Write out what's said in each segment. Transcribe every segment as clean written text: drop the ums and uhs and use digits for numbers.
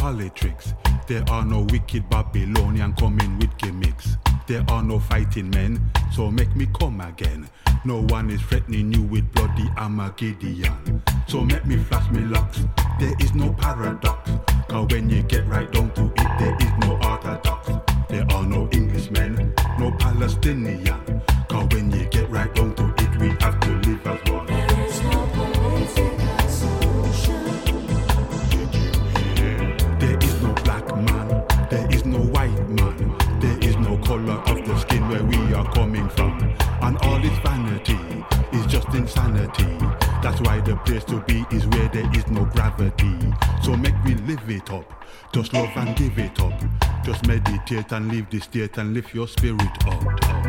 politics. There are no wicked Babylonian coming with gimmicks. There are no fighting men, so make me come again. No one is threatening you with bloody Armageddon. So make me flash me locks. There is no paradox. Cause when you get right down to it, there is no orthodox. There are no Englishmen, no Palestinian. Cause when you get right down to it, we have to live as one. There is no political solution. Did you hear? There is no black man, there is no white man. There is no color of the skin where we are coming from. And all this vanity is just insanity. That's why the place to be is where there is no gravity. So make we live it up. Just love and give it up. Just meditate and leave the state and lift your spirit up.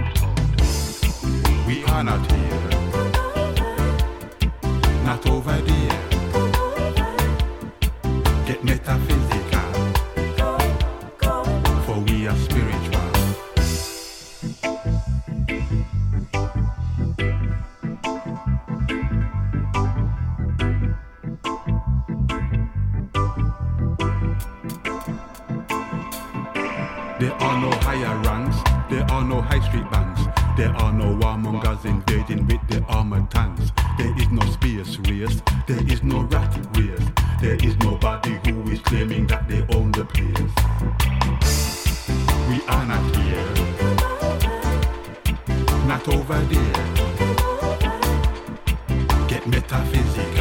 We are not here, not over there. Get metaphysical, for we are spiritual. There are no higher ranks, there are no high street bands. There are no warmongers invading with their armored tanks. There is no space race, there is no rat race. There is nobody who is claiming that they own the place. We are not here, not over there. Get metaphysical.